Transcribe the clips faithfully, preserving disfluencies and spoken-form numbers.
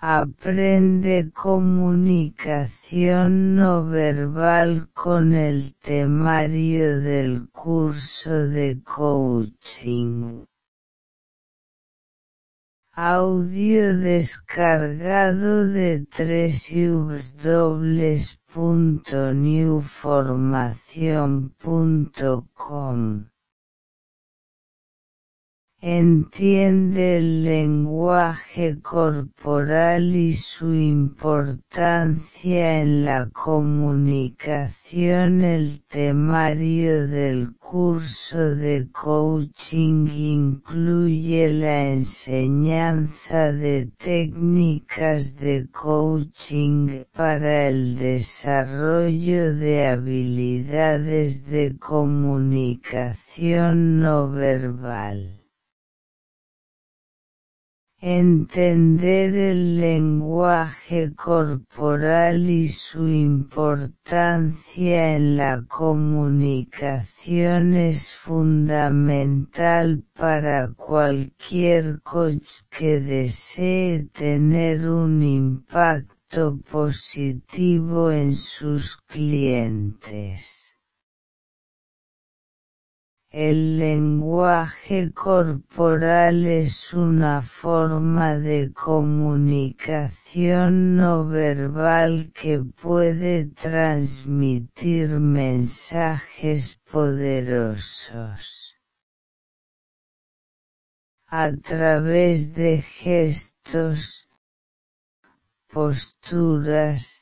Aprende comunicación no verbal con el temario del curso de coaching. Audio descargado de doble u doble u doble u punto new formación punto com. Entiende el lenguaje corporal y su importancia en la comunicación. El temario del curso de coaching incluye la enseñanza de técnicas de coaching para el desarrollo de habilidades de comunicación no verbal. Entender el lenguaje corporal y su importancia en la comunicación es fundamental para cualquier coach que desee tener un impacto positivo en sus clientes. El lenguaje corporal es una forma de comunicación no verbal que puede transmitir mensajes poderosos. A través de gestos, posturas,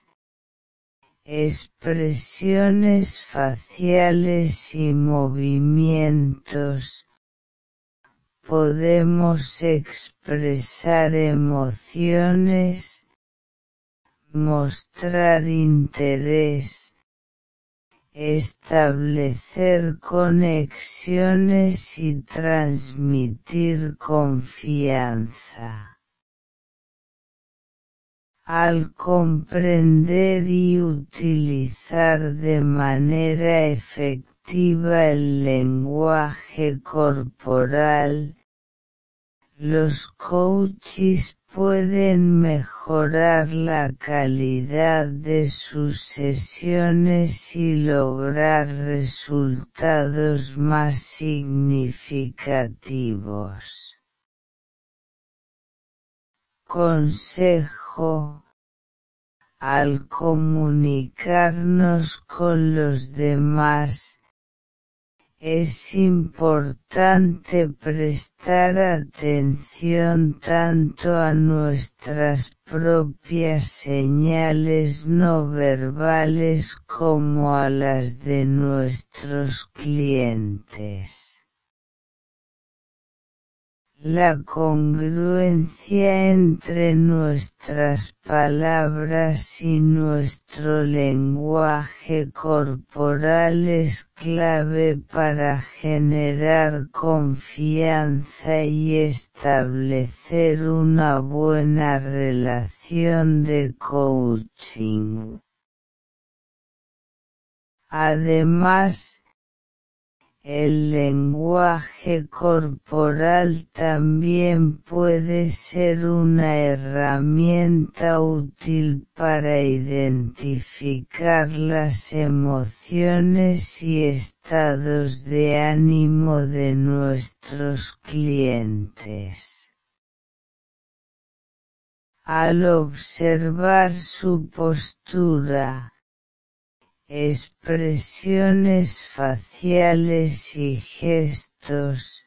expresiones faciales y movimientos, podemos expresar emociones, mostrar interés, establecer conexiones y transmitir confianza. Al comprender y utilizar de manera efectiva el lenguaje corporal, los coaches pueden mejorar la calidad de sus sesiones y lograr resultados más significativos. Consejo: al comunicarnos con los demás, es importante prestar atención tanto a nuestras propias señales no verbales como a las de nuestros clientes. La congruencia entre nuestras palabras y nuestro lenguaje corporal es clave para generar confianza y establecer una buena relación de coaching. Además, el lenguaje corporal también puede ser una herramienta útil para identificar las emociones y estados de ánimo de nuestros clientes. Al observar su postura, expresiones faciales y gestos,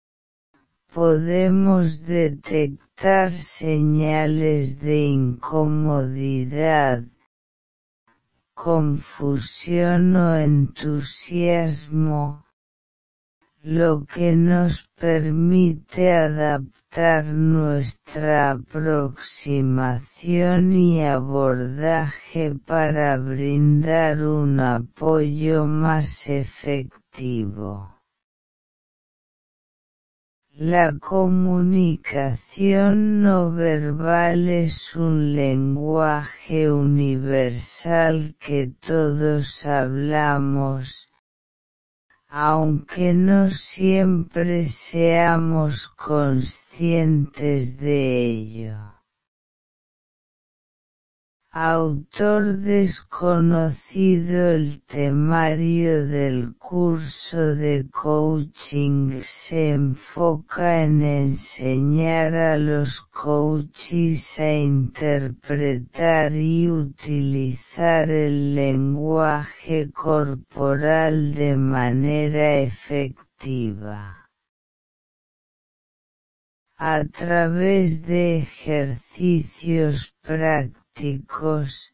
podemos detectar señales de incomodidad, confusión o entusiasmo, lo que nos permite adaptar nuestra aproximación y abordaje para brindar un apoyo más efectivo. La comunicación no verbal es un lenguaje universal que todos hablamos, aunque no siempre seamos conscientes de ello. Autor desconocido. El temario del curso de coaching se enfoca en enseñar a los coaches a interpretar y utilizar el lenguaje corporal de manera efectiva. A través de ejercicios prácticos,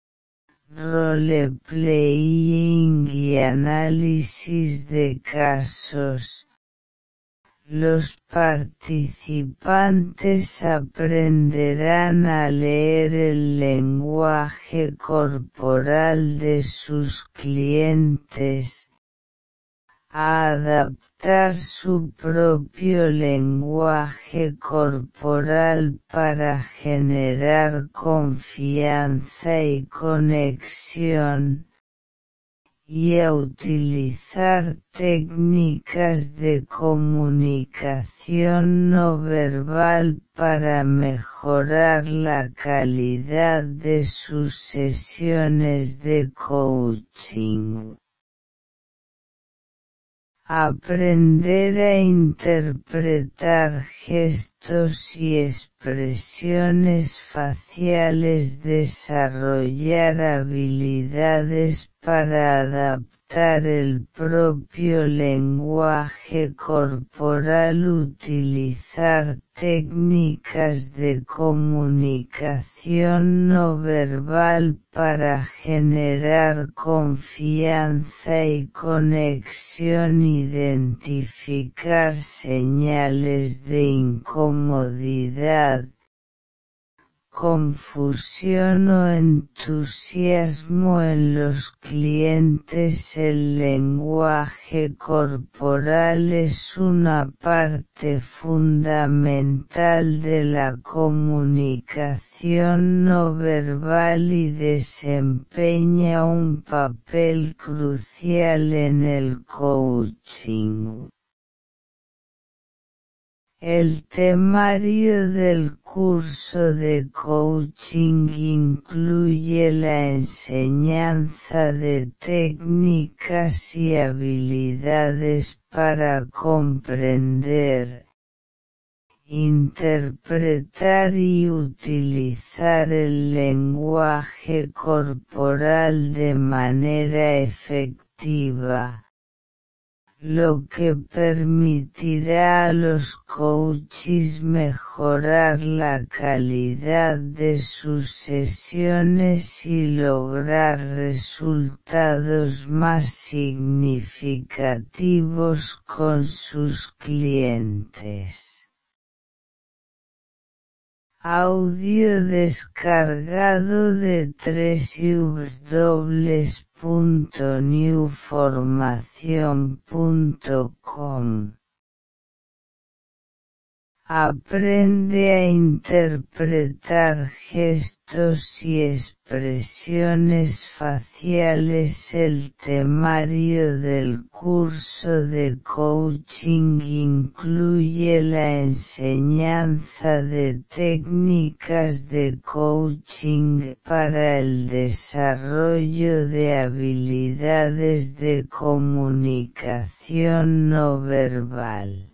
role-playing y análisis de casos, los participantes aprenderán a leer el lenguaje corporal de sus clientes, a adaptar su propio lenguaje corporal para generar confianza y conexión, y a utilizar técnicas de comunicación no verbal para mejorar la calidad de sus sesiones de coaching. Aprender a interpretar gestos y expresiones faciales. Desarrollar habilidades para adaptar el propio lenguaje corporal. Utilizar técnicas de comunicación no verbal para generar confianza y conexión. Identificar señales de incomodidad, confusión o entusiasmo en los clientes. El lenguaje corporal es una parte fundamental de la comunicación no verbal y desempeña un papel crucial en el coaching. El temario del curso de coaching incluye la enseñanza de técnicas y habilidades para comprender, interpretar y utilizar el lenguaje corporal de manera efectiva, lo que permitirá a los coaches mejorar la calidad de sus sesiones y lograr resultados más significativos con sus clientes. Audio descargado de doble u doble u doble u punto new formación punto com. Aprende a interpretar gestos y expresiones faciales. El temario del curso de coaching incluye la enseñanza de técnicas de coaching para el desarrollo de habilidades de comunicación no verbal.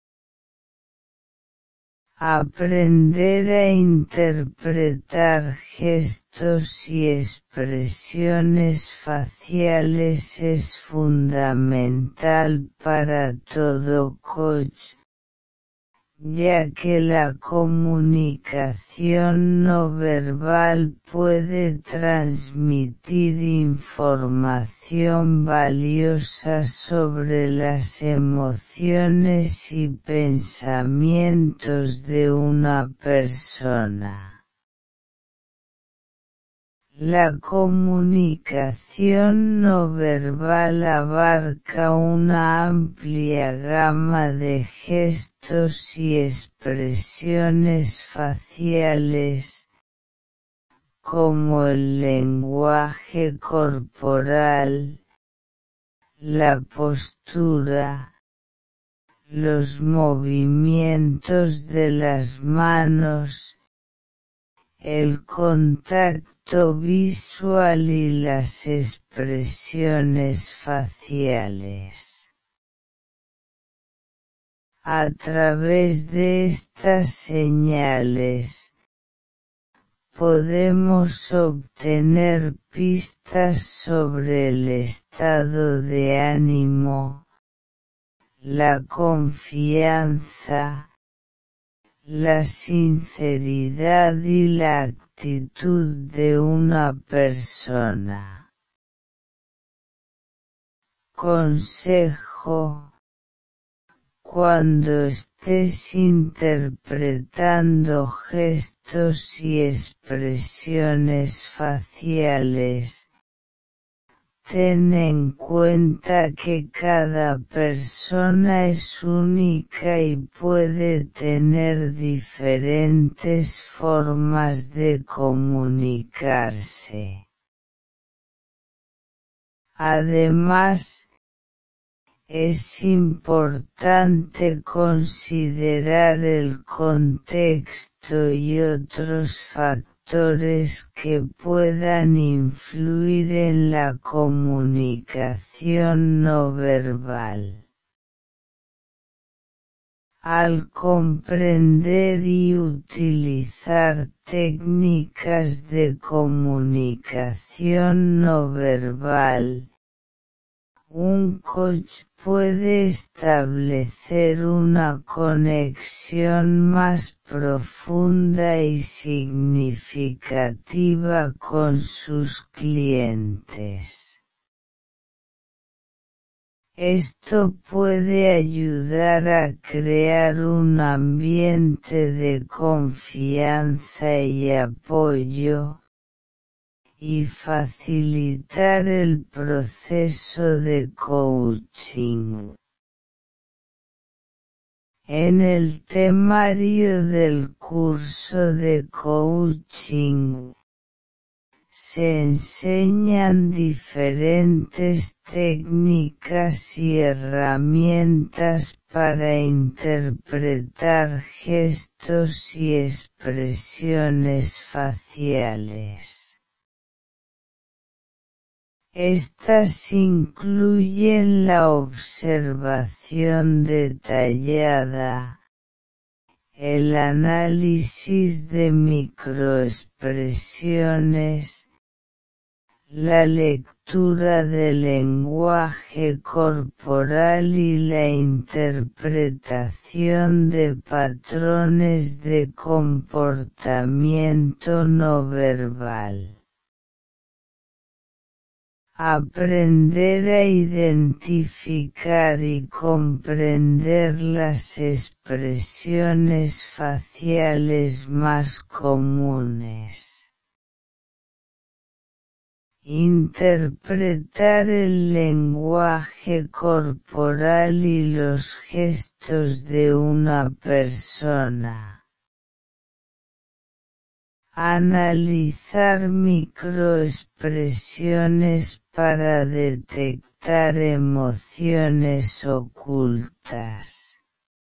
Aprender a interpretar gestos y expresiones faciales es fundamental para todo coach, ya que la comunicación no verbal puede transmitir información valiosa sobre las emociones y pensamientos de una persona. La comunicación no verbal abarca una amplia gama de gestos y expresiones faciales, como el lenguaje corporal, la postura, los movimientos de las manos, el contacto visual y las expresiones faciales. A través de estas señales, podemos obtener pistas sobre el estado de ánimo, la confianza, la sinceridad y la actitud de una persona. Consejo: cuando estés interpretando gestos y expresiones faciales, ten en cuenta que cada persona es única y puede tener diferentes formas de comunicarse. Además, es importante considerar el contexto y otros factores que puedan influir en la comunicación no verbal. Al comprender y utilizar técnicas de comunicación no verbal, un coach puede establecer una conexión más profunda y significativa con sus clientes. Esto puede ayudar a crear un ambiente de confianza y apoyo, y facilitar el proceso de coaching. En el temario del curso de coaching, se enseñan diferentes técnicas y herramientas para interpretar gestos y expresiones faciales. Estas incluyen la observación detallada, el análisis de microexpresiones, la lectura del lenguaje corporal y la interpretación de patrones de comportamiento no verbal. Aprender a identificar y comprender las expresiones faciales más comunes. Interpretar el lenguaje corporal y los gestos de una persona. Analizar microexpresiones para detectar emociones ocultas.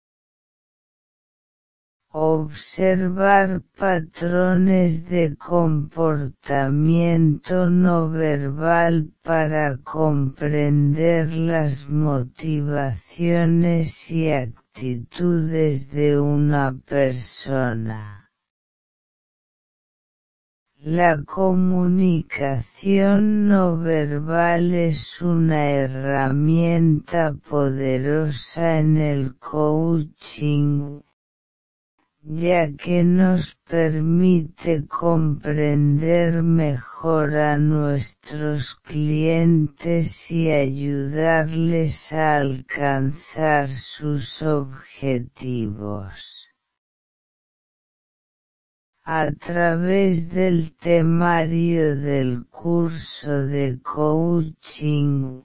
Observar patrones de comportamiento no verbal para comprender las motivaciones y actitudes de una persona. La comunicación no verbal es una herramienta poderosa en el coaching, ya que nos permite comprender mejor a nuestros clientes y ayudarles a alcanzar sus objetivos. A través del temario del curso de coaching,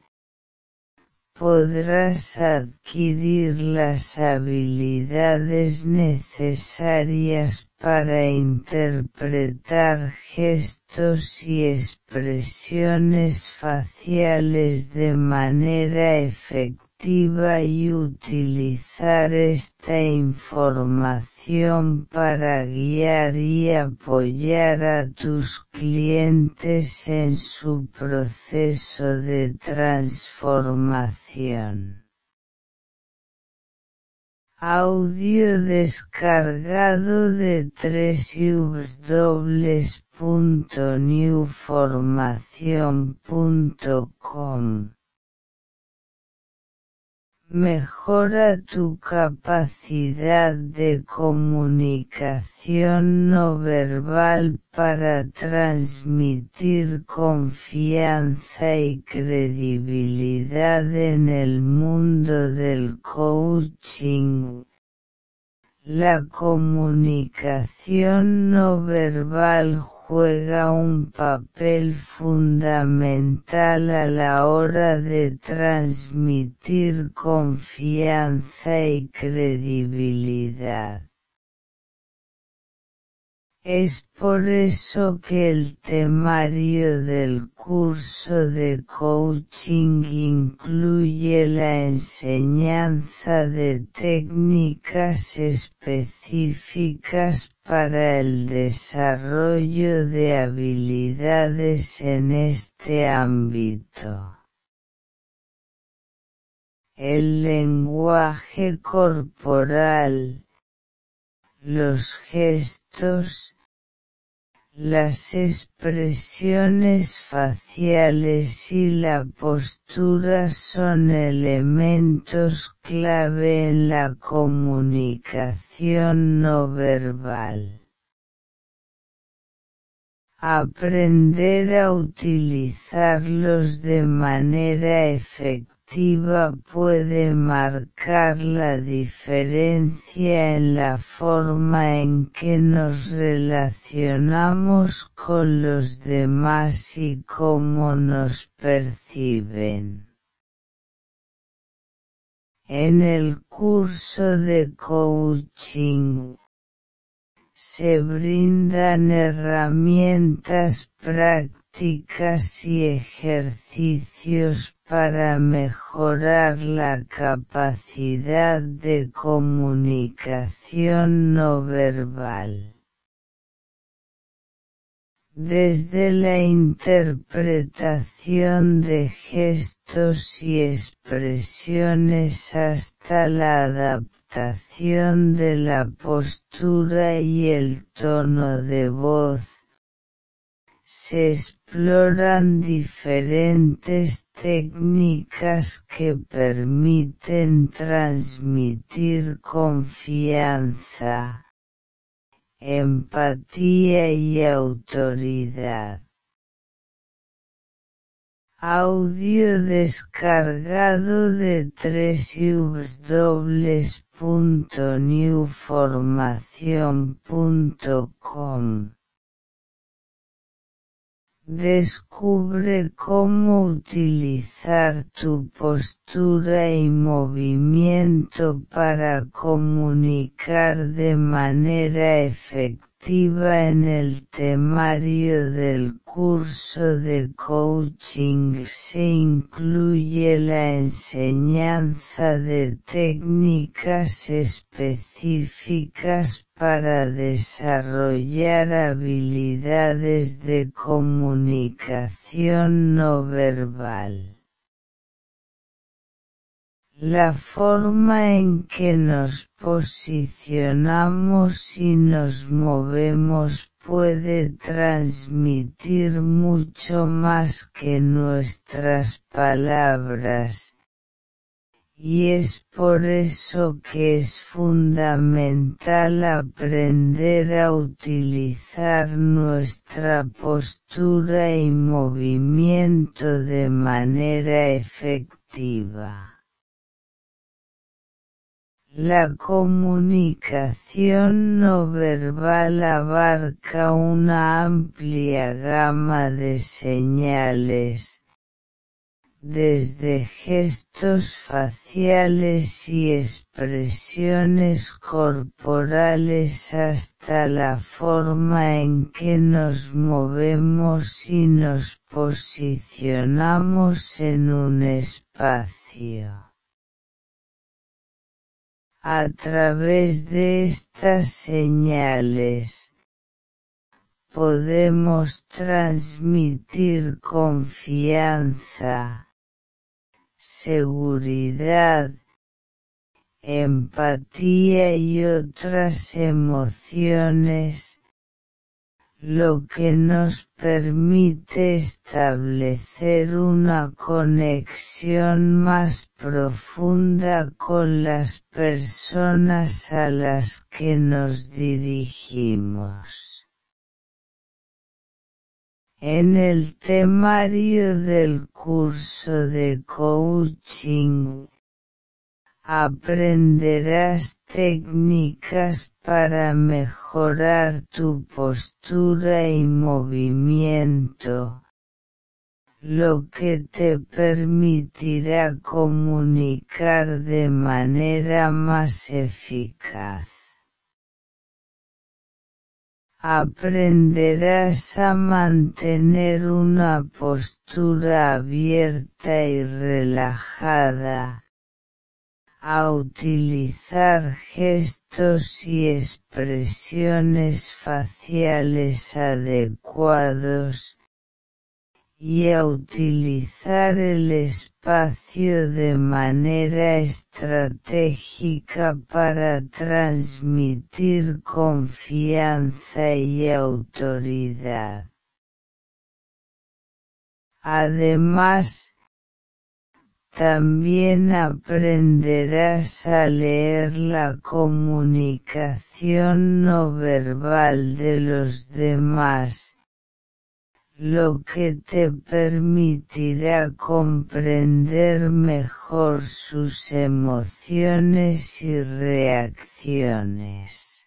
podrás adquirir las habilidades necesarias para interpretar gestos y expresiones faciales de manera efectiva. efectiva y utilizar esta información para guiar y apoyar a tus clientes en su proceso de transformación. Audio descargado de doble u doble u doble u punto new formación punto com. Mejora tu capacidad de comunicación no verbal para transmitir confianza y credibilidad en el mundo del coaching. La comunicación no verbal juega un papel fundamental a la hora de transmitir confianza y credibilidad. Es por eso que el temario del curso de coaching incluye la enseñanza de técnicas específicas para el desarrollo de habilidades en este ámbito. El lenguaje corporal, los gestos, las expresiones faciales y la postura son elementos clave en la comunicación no verbal. Aprender a utilizarlos de manera efectiva puede marcar la diferencia en la forma en que nos relacionamos con los demás y cómo nos perciben. En el curso de coaching se brindan herramientas prácticas y ejercicios para mejorar la capacidad de comunicación no verbal. Desde la interpretación de gestos y expresiones hasta la adaptación de la postura y el tono de voz, se exploran diferentes técnicas que permiten transmitir confianza, empatía y autoridad. Audio descargado de doble u doble u doble u punto new formación punto com. Descubre cómo utilizar tu postura y movimiento para comunicar de manera efectiva en el temario del curso de coaching. Se incluye la enseñanza de técnicas específicas para desarrollar habilidades de comunicación no verbal. La forma en que nos posicionamos y nos movemos puede transmitir mucho más que nuestras palabras, y es por eso que es fundamental aprender a utilizar nuestra postura y movimiento de manera efectiva. La comunicación no verbal abarca una amplia gama de señales, desde gestos faciales y expresiones corporales hasta la forma en que nos movemos y nos posicionamos en un espacio. A través de estas señales, podemos transmitir confianza, seguridad, empatía y otras emociones, lo que nos permite establecer una conexión más profunda con las personas a las que nos dirigimos. En el temario del curso de coaching, aprenderás técnicas para mejorar tu postura y movimiento, lo que te permitirá comunicar de manera más eficaz. Aprenderás a mantener una postura abierta y relajada, a utilizar gestos y expresiones faciales adecuados, y a utilizar el espacio de manera estratégica para transmitir confianza y autoridad. Además, también aprenderás a leer la comunicación no verbal de los demás, lo que te permitirá comprender mejor sus emociones y reacciones.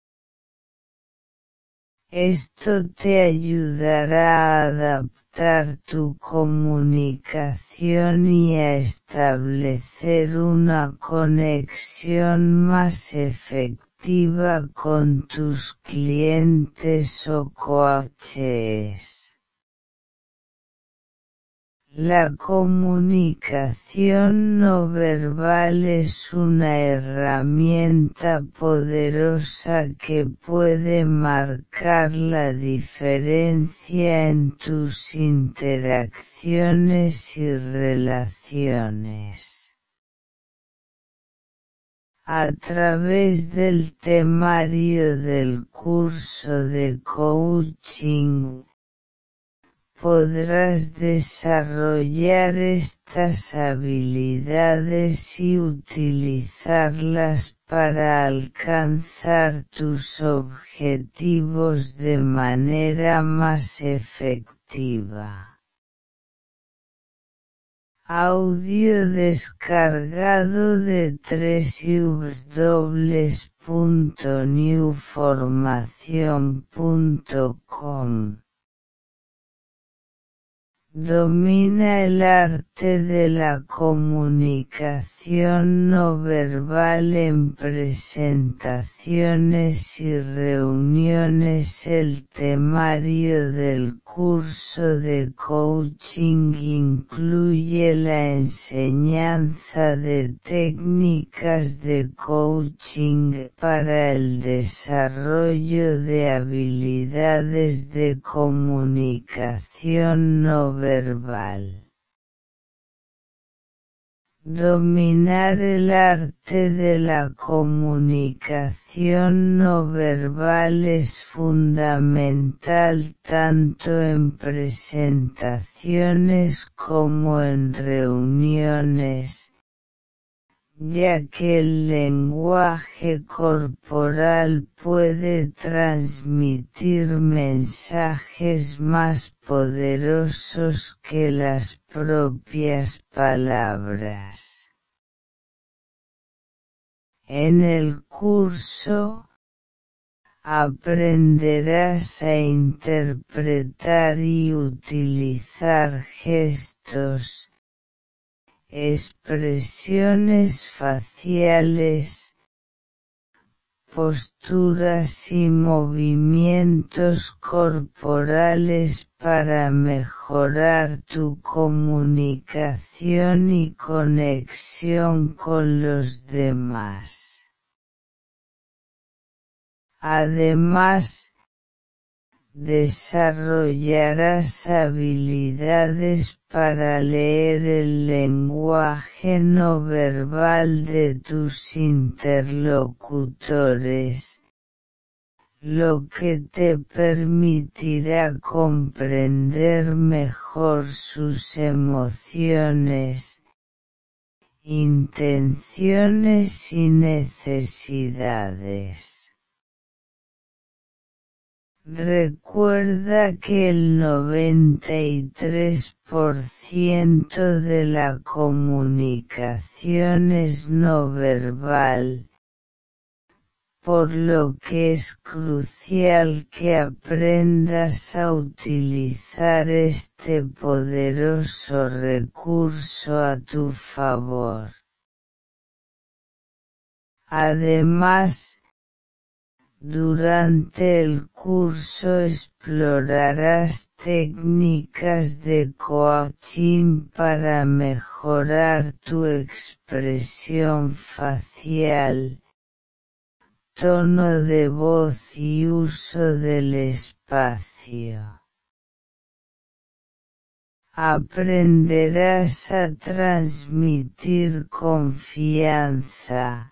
Esto te ayudará a adaptar tu comunicación y a establecer una conexión más efectiva con tus clientes o coaches. La comunicación no verbal es una herramienta poderosa que puede marcar la diferencia en tus interacciones y relaciones. A través del temario del curso de coaching, podrás desarrollar estas habilidades y utilizarlas para alcanzar tus objetivos de manera más efectiva. Audio descargado de doble u doble u doble u punto new formación punto com. Domina el arte de la comunicación no verbal en presentaciones y reuniones. El temario del curso de coaching incluye la enseñanza de técnicas de coaching para el desarrollo de habilidades de comunicación no verbal. verbal. Dominar el arte de la comunicación no verbal es fundamental tanto en presentaciones como en reuniones, ya que el lenguaje corporal puede transmitir mensajes más poderosos que las propias palabras. En el curso, aprenderás a interpretar y utilizar gestos, expresiones faciales, posturas y movimientos corporales para mejorar tu comunicación y conexión con los demás. Además, desarrollarás habilidades para leer el lenguaje no verbal de tus interlocutores, lo que te permitirá comprender mejor sus emociones, intenciones y necesidades. Recuerda que el noventa y tres por ciento de la comunicación es no verbal, por lo que es crucial que aprendas a utilizar este poderoso recurso a tu favor. Además, durante el curso explorarás técnicas de coaching para mejorar tu expresión facial, tono de voz y uso del espacio. Aprenderás a transmitir confianza,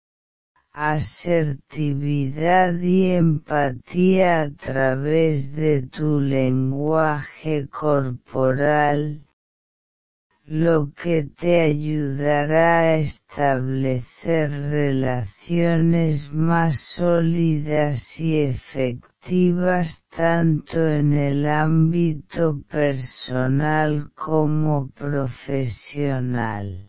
asertividad y empatía a través de tu lenguaje corporal, lo que te ayudará a establecer relaciones más sólidas y efectivas tanto en el ámbito personal como profesional.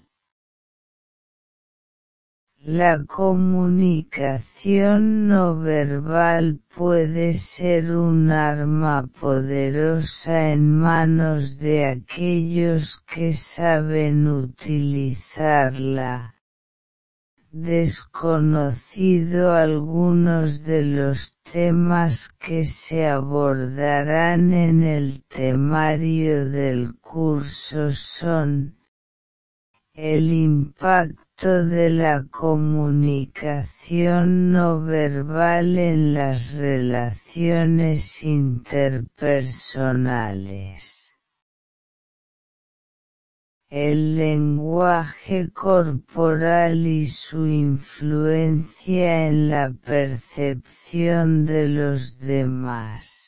La comunicación no verbal puede ser un arma poderosa en manos de aquellos que saben utilizarla. Desconocido algunos de los temas que se abordarán en el temario del curso son: el impacto de la comunicación no verbal en las relaciones interpersonales. El lenguaje corporal y su influencia en la percepción de los demás.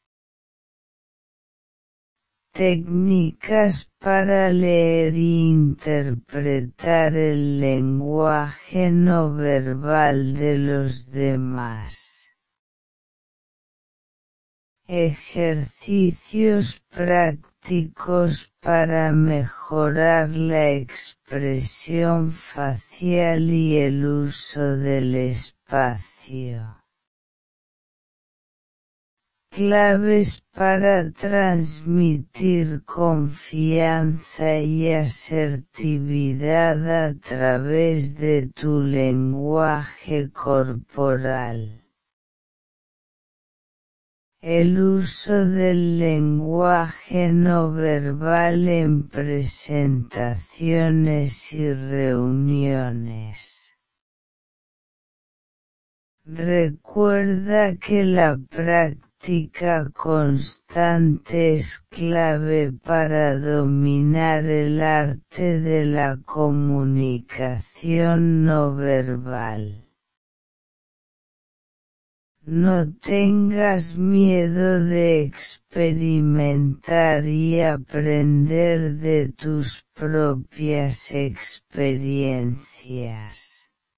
Técnicas para leer e interpretar el lenguaje no verbal de los demás. Ejercicios prácticos para mejorar la expresión facial y el uso del espacio. Claves para transmitir confianza y asertividad a través de tu lenguaje corporal. El uso del lenguaje no verbal en presentaciones y reuniones. Recuerda que la práctica constante es clave para dominar el arte de la comunicación no verbal. No tengas miedo de experimentar y aprender de tus propias experiencias.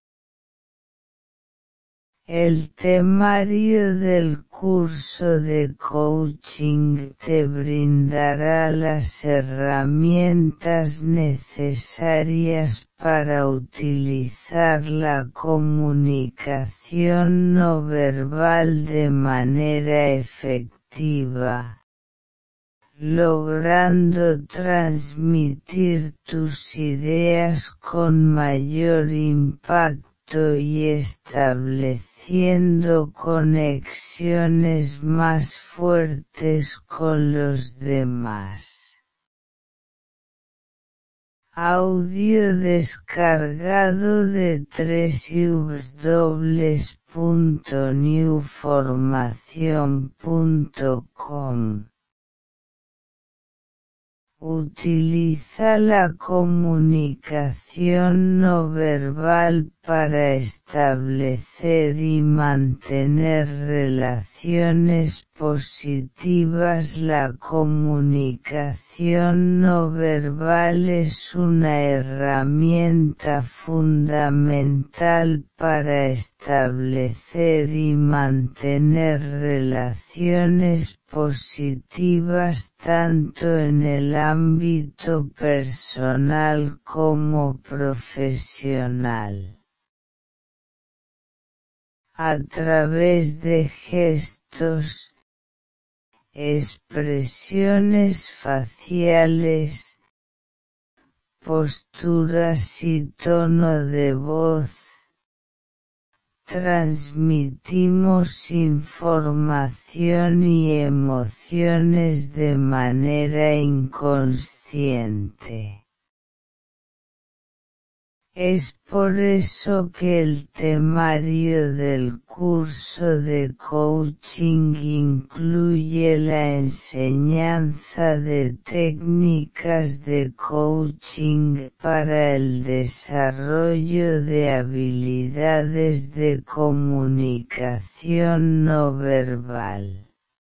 El temario del curso de coaching te brindará las herramientas necesarias para utilizar la comunicación no verbal de manera efectiva, logrando transmitir tus ideas con mayor impacto y estableciendo conexiones más fuertes con los demás. Audio descargado de doble u doble u doble u punto new formación punto com. Utiliza la comunicación no verbal para establecer y mantener relaciones positivas. La comunicación no verbal es una herramienta fundamental para establecer y mantener relaciones positivas tanto en el ámbito personal como profesional. A través de gestos, expresiones faciales, posturas y tono de voz, transmitimos información y emociones de manera inconsciente. Es por eso que el temario del curso de coaching incluye la enseñanza de técnicas de coaching para el desarrollo de habilidades de comunicación no verbal.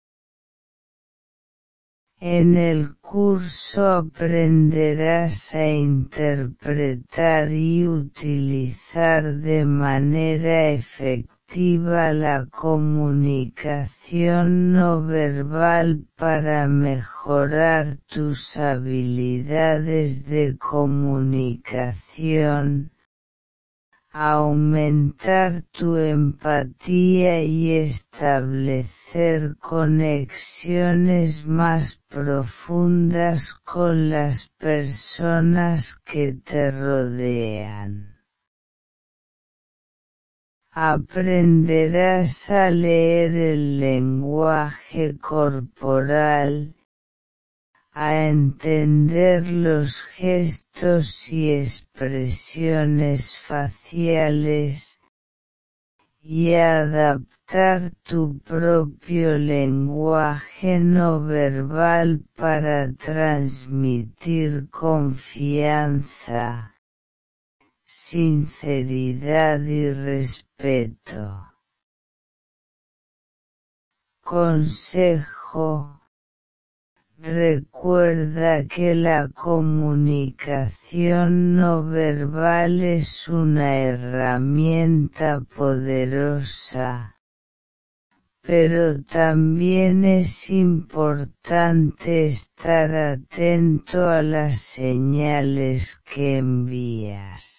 En el curso aprenderás a interpretar y utilizar de manera efectiva la comunicación no verbal para mejorar tus habilidades de comunicación, aumentar tu empatía y establecer conexiones más profundas con las personas que te rodean. Aprenderás a leer el lenguaje corporal, a entender los gestos y expresiones faciales, y a adaptar tu propio lenguaje no verbal para transmitir confianza, sinceridad y respeto. Consejo: recuerda que la comunicación no verbal es una herramienta poderosa, pero también es importante estar atento a las señales que envías.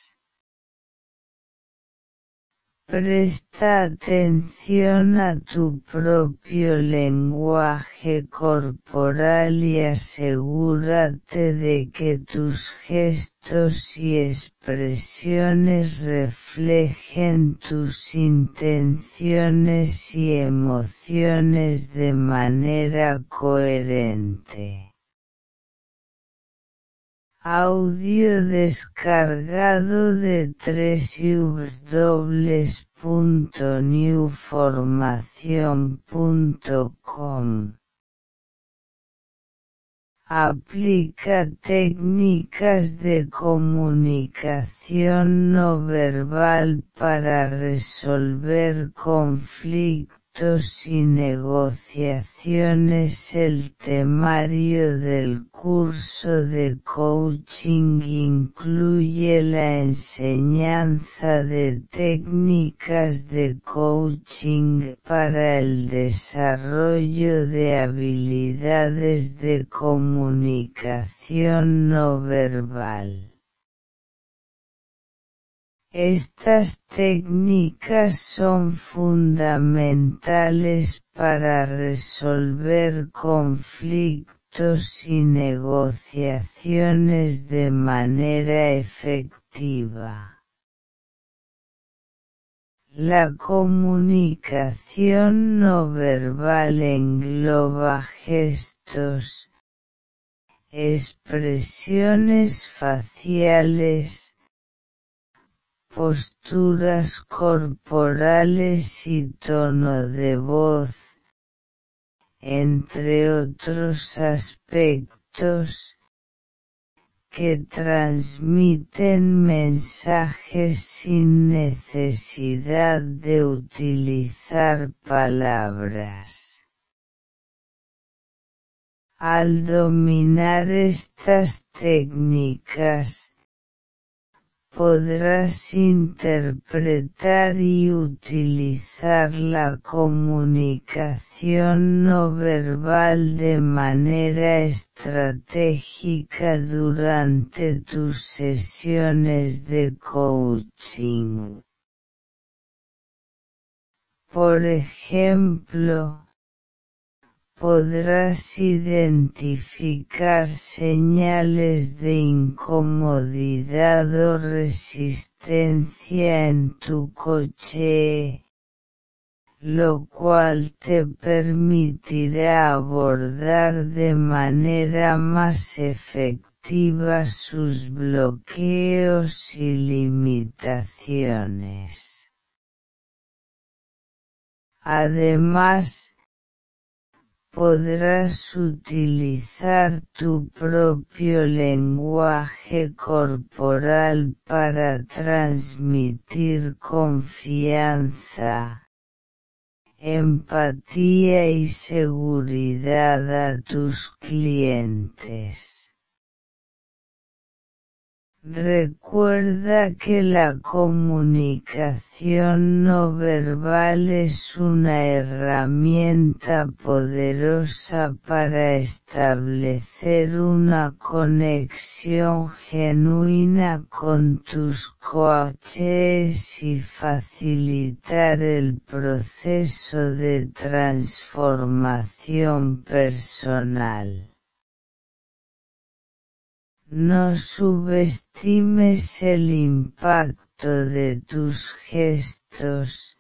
Presta atención a tu propio lenguaje corporal y asegúrate de que tus gestos y expresiones reflejen tus intenciones y emociones de manera coherente. Audio descargado de doble u doble u doble u punto new formación punto com. Aplica técnicas de comunicación no verbal para resolver conflictos y negociaciones. El temario del curso de coaching incluye la enseñanza de técnicas de coaching para el desarrollo de habilidades de comunicación no verbal. Estas técnicas son fundamentales para resolver conflictos y negociaciones de manera efectiva. La comunicación no verbal engloba gestos, expresiones faciales, posturas corporales y tono de voz, entre otros aspectos, que transmiten mensajes sin necesidad de utilizar palabras. Al dominar estas técnicas, podrás interpretar y utilizar la comunicación no verbal de manera estratégica durante tus sesiones de coaching. Por ejemplo, podrás identificar señales de incomodidad o resistencia en tu coche, lo cual te permitirá abordar de manera más efectiva sus bloqueos y limitaciones. Además, podrás utilizar tu propio lenguaje corporal para transmitir confianza, empatía y seguridad a tus clientes. Recuerda que la comunicación no verbal es una herramienta poderosa para establecer una conexión genuina con tus coaches y facilitar el proceso de transformación personal. No subestimes el impacto de tus gestos,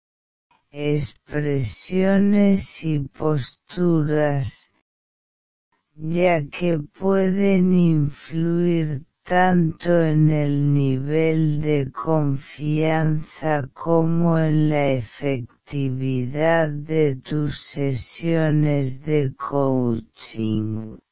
expresiones y posturas, ya que pueden influir tanto en el nivel de confianza como en la efectividad de tus sesiones de coaching.